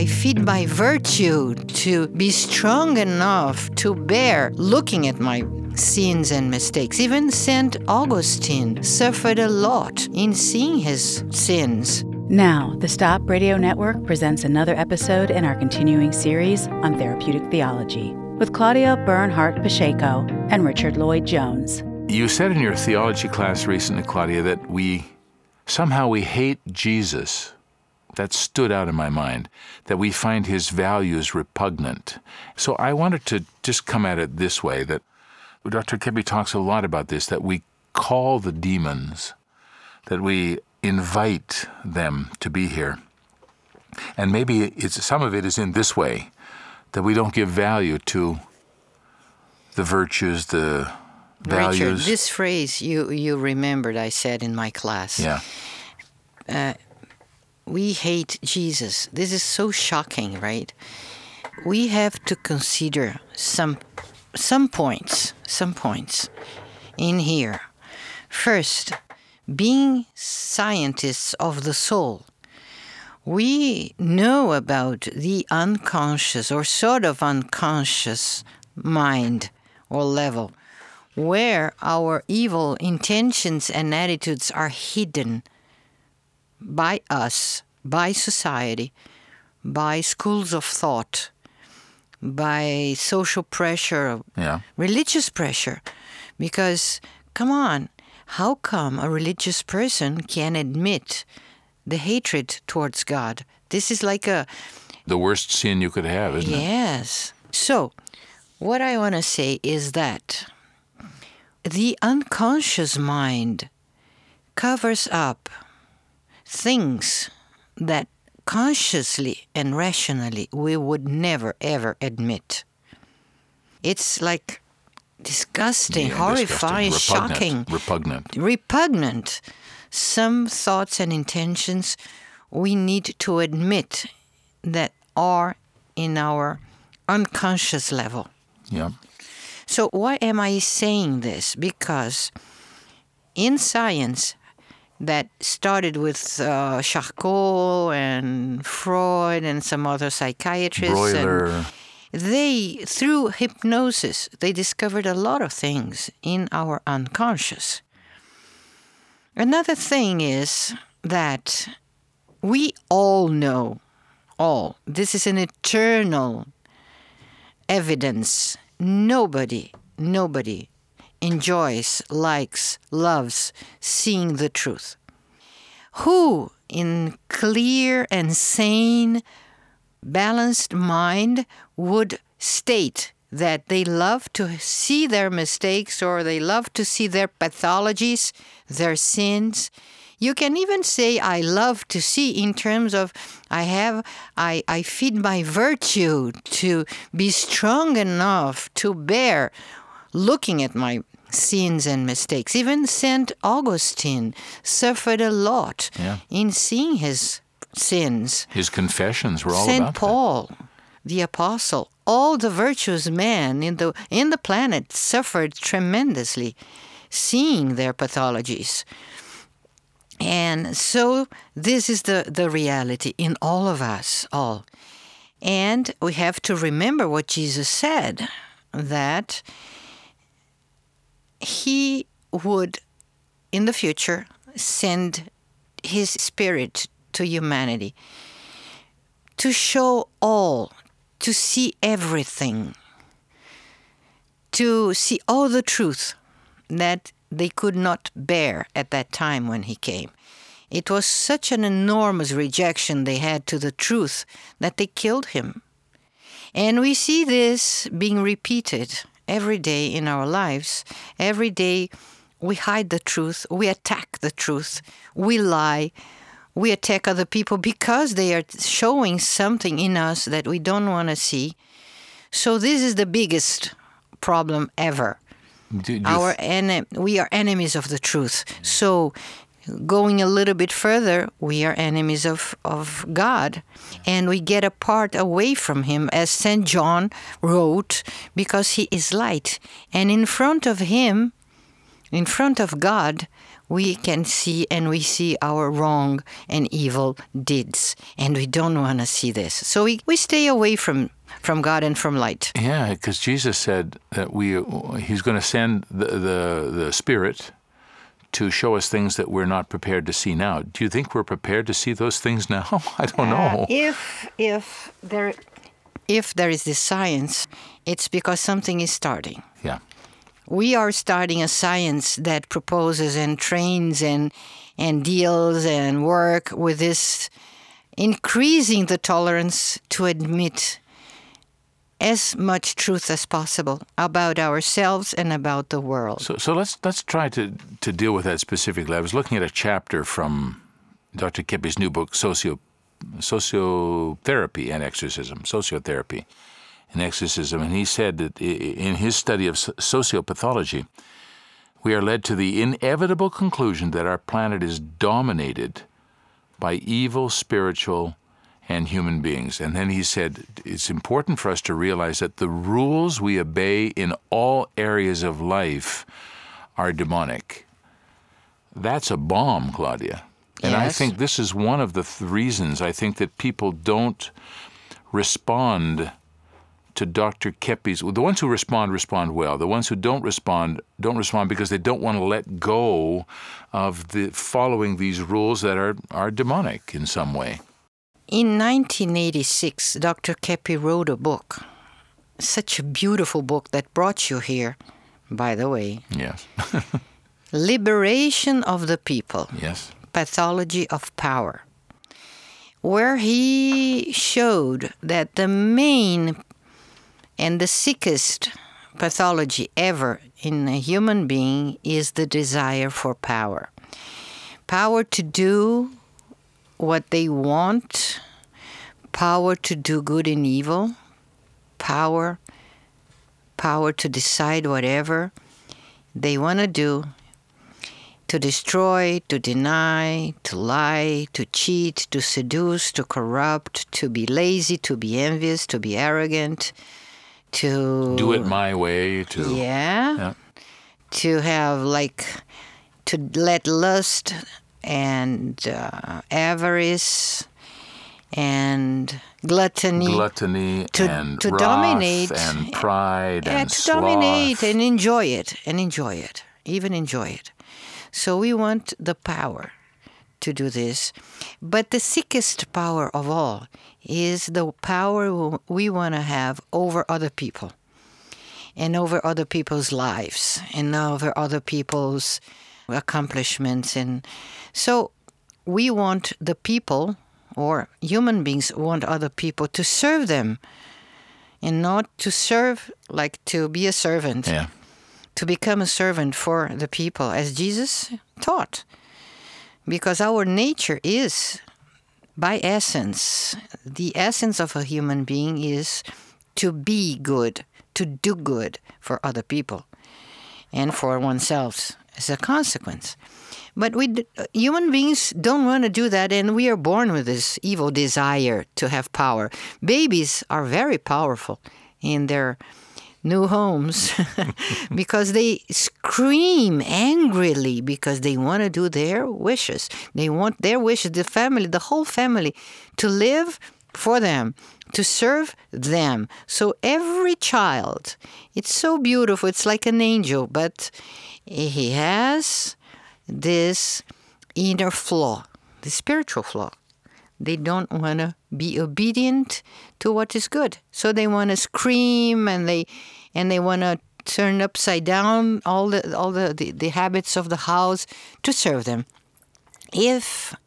I feed my virtue to be strong enough to bear looking at my sins and mistakes. Even St. Augustine suffered a lot in seeing his sins. Now, the Stop Radio Network presents another episode in our continuing series on therapeutic theology with Claudia Bernhardt Pacheco and Richard Lloyd Jones. You said in your theology class recently, Claudia, that we hate Jesus. That stood out in my mind, that we find his values repugnant. So I wanted to just come at it this way, that Dr. Kebby talks a lot about this, that we call the demons, that we invite them to be here. And maybe some of it is in this way, that we don't give value to the virtues, the values. Richard, this phrase you remembered I said in my class. Yeah. We hate Jesus. This is so shocking, right? We have to consider some points in here. First, being scientists of the soul, we know about the unconscious or sort of unconscious mind or level where our evil intentions and attitudes are hidden by us, by society, by schools of thought, by social pressure, religious pressure. Because, come on, how come a religious person can admit the hatred towards God? This is like the worst sin you could have, isn't it? Yes. So, what I want to say is that the unconscious mind covers up things that consciously and rationally we would never, ever admit. It's like disgusting, horrifying, shocking. Repugnant. Some thoughts and intentions we need to admit that are in our unconscious level. Yeah. So why am I saying this? Because in science, that started with Charcot and Freud and some other psychiatrists. Breuer. And they, through hypnosis, they discovered a lot of things in our unconscious. Another thing is that we all know, this is an eternal evidence. Nobody enjoys, likes, loves seeing the truth. Who, in clear and sane, balanced mind, would state that they love to see their mistakes or they love to see their pathologies, their sins? You can even say, I love to see in terms of I feed my virtue to be strong enough to bear looking at my sins and mistakes. Even St. Augustine suffered a lot in seeing his sins. His confessions were all about St. Paul, the apostle, all the virtuous men in the planet suffered tremendously seeing their pathologies. And so this is the reality in all of us, all. And we have to remember what Jesus said, that he would, in the future, send his Spirit to humanity to show all, to see everything, to see all the truth that they could not bear at that time when he came. It was such an enormous rejection they had to the truth that they killed him. And we see this being repeated every day in our lives. Every day we hide the truth, we attack the truth, we lie, we attack other people because they are showing something in us that we don't want to see. So this is the biggest problem ever. We are enemies of the truth. So going a little bit further, we are enemies of God. And we get apart away from him, as St. John wrote, because he is light. And in front of him, in front of God, we can see, and we see our wrong and evil deeds. And we don't want to see this. So we stay away from God and from light. Yeah, because Jesus said that He's going to send the Spirit to show us things that we're not prepared to see now. Do you think we're prepared to see those things now? I don't know. If there is this science, it's because something is starting. Yeah. We are starting a science that proposes and trains and deals and work with this, increasing the tolerance to admit as much truth as possible about ourselves and about the world. So let's try to deal with that specifically. I was looking at a chapter from Dr. Keppe's new book, Sociotherapy and Exorcism, Sociotherapy and Exorcism, and he said that in his study of sociopathology, we are led to the inevitable conclusion that our planet is dominated by evil, spiritual, and human beings. And then he said, it's important for us to realize that the rules we obey in all areas of life are demonic. That's a bomb, Claudia. And Yes. I think this is one of the reasons I think that people don't respond to Dr. Keppe's. The ones who respond well. The ones who don't respond because they don't want to let go of the following these rules that are demonic in some way. In 1986, Dr. Keppe wrote a book, such a beautiful book that brought you here, by the way. Yes. Liberation of the People, Yes. Pathology of Power, where he showed that the main and the sickest pathology ever in a human being is the desire for power. Power to do what they want, power to do good and evil, power to decide whatever they want to do, to destroy, to deny, to lie, to cheat, to seduce, to corrupt, to be lazy, to be envious, to be arrogant, to Do it my way. yeah. To have to let lust and avarice and gluttony to wrath dominate and pride and to sloth. dominate and enjoy it, even enjoy it. So we want the power to do this. But the sickest power of all is the power we want to have over other people and over other people's lives and over other people's accomplishments. And so we want the people, or human beings want other people to serve them and not to serve, like to be a servant. Yeah. To become a servant for the people, as Jesus taught. Because our nature is, by essence, the essence of a human being is to be good, to do good for other people and for oneself as a consequence. But human beings don't want to do that, and we are born with this evil desire to have power. Babies are very powerful in their new homes because they scream angrily because they want to do their wishes. They want their wishes, the whole family, to live for them, to serve them. So every child, it's so beautiful. It's like an angel, but he has this inner flaw, the spiritual flaw. They don't want to be obedient to what is good. So they want to scream and they want to turn upside down all the habits of the house to serve them. If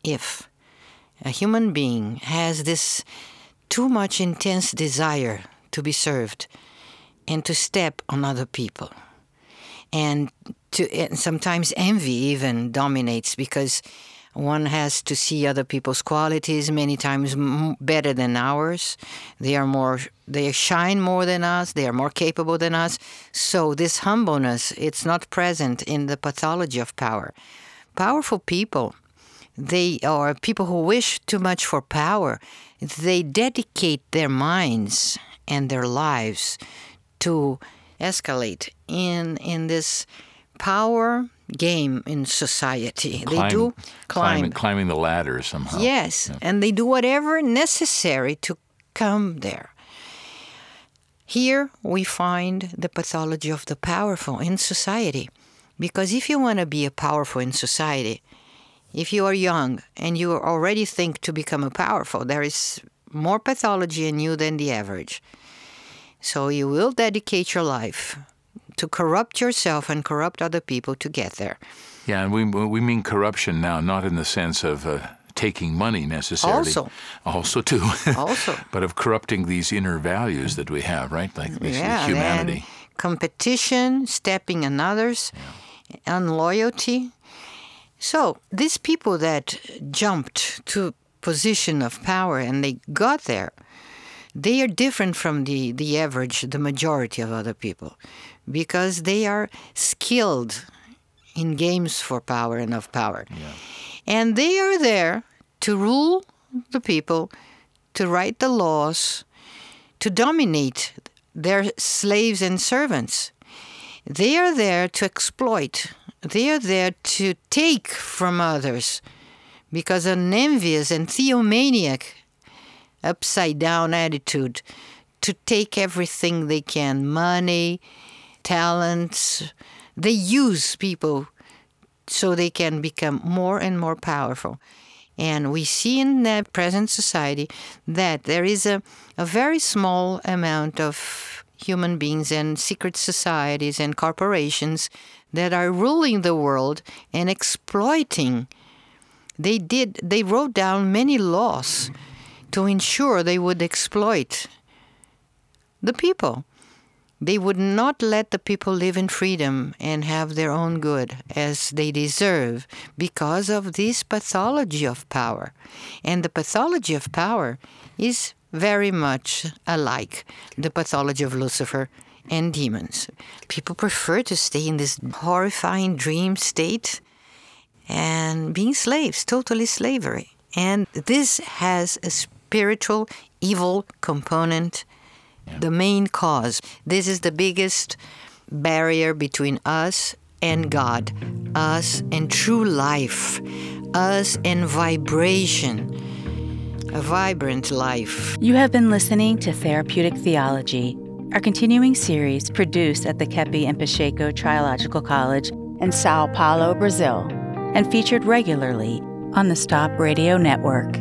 a human being has this too much intense desire to be served and to step on other people, and sometimes envy even dominates because one has to see other people's qualities many times better than ours. They shine more than us. They are more capable than us. So this humbleness, it's not present in the pathology of power. Powerful people, they are people who wish too much for power. They dedicate their minds and their lives to escalate in this power game in society. They do climbing the ladder somehow. Yes, and they do whatever necessary to come there. Here we find the pathology of the powerful in society. Because if you want to be a powerful in society, if you are young and you already think to become a powerful, there is more pathology in you than the average. So you will dedicate your life to corrupt yourself and corrupt other people to get there. Yeah, and we mean corruption now, not in the sense of taking money necessarily. Also too. But of corrupting these inner values that we have, right? Like basically humanity. Competition, stepping on others, unloyalty. So these people that jumped to position of power and they got there, they are different from the average, the majority of other people, because they are skilled in games for power and of power. Yeah. And they are there to rule the people, to write the laws, to dominate their slaves and servants. They are there to exploit. They are there to take from others, because an envious and theomaniac upside-down attitude to take everything they can, money, talents. They use people so they can become more and more powerful. And we see in the present society that there is a very small amount of human beings and secret societies and corporations that are ruling the world and exploiting. They wrote down many laws to ensure they would exploit the people. They would not let the people live in freedom and have their own good as they deserve because of this pathology of power. And the pathology of power is very much alike the pathology of Lucifer and demons. People prefer to stay in this horrifying dream state and being slaves, totally slavery. And this has a spiritual evil component, the main cause. This is the biggest barrier between us and God, us and true life, us and vibration, a vibrant life. You have been listening to Therapeutic Theology, our continuing series produced at the Kepi and Pacheco Triological College in Sao Paulo, Brazil, and featured regularly on the Stop Radio Network.